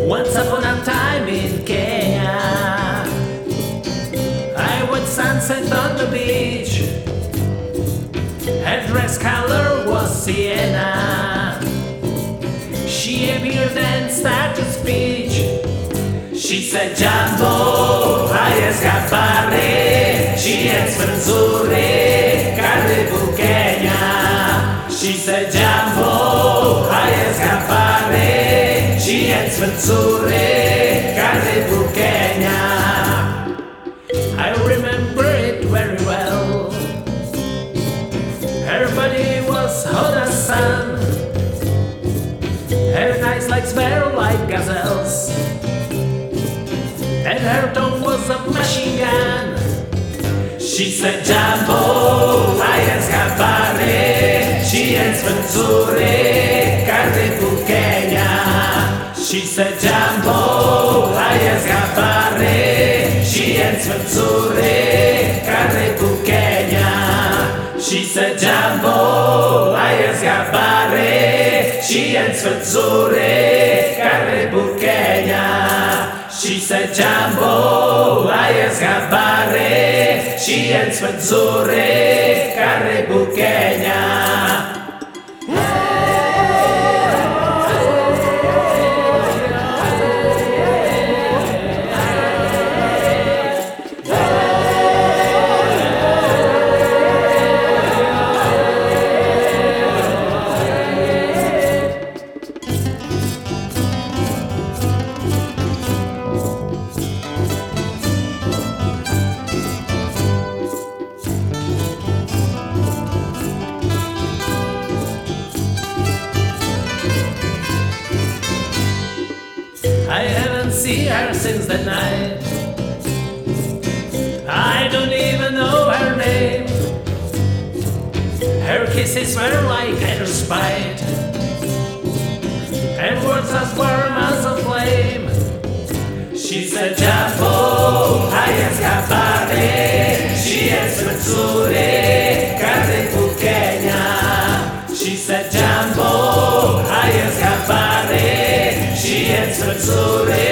Once upon a time in Kenya, I watched sunset on the beach. Her dress color was sienna. She appeared and started speech. She said, Jambo, hai scappare, ci sfenzure, karibu Kenya. She said, Jambo, hai scappare, ci sfenzure, karibu Kenya. I remember it very well. Her body was hot as sun. Her eyes like sparrow like gazelles, and her tongue was a machine gun. She said, Jambo, hai scappare, ci sfenzure, karibu Kenya. She said, Jambo, hai scappare, ci sfenzure, karibu Kenya. She said, Jambo, hai scappare, ci sfenzure, karibu Kenya. She said, Jambo, hai scappare, ci sfenzure, karibu Kenya. I haven't seen her since that night. I don't even know her name. Her kisses were like her spite, and words as warm as a flame. She said, Jambo, hai scappare, ci sfenzure, karibu Kenya. She said, Jambo, hai scappare, ci sfenzure,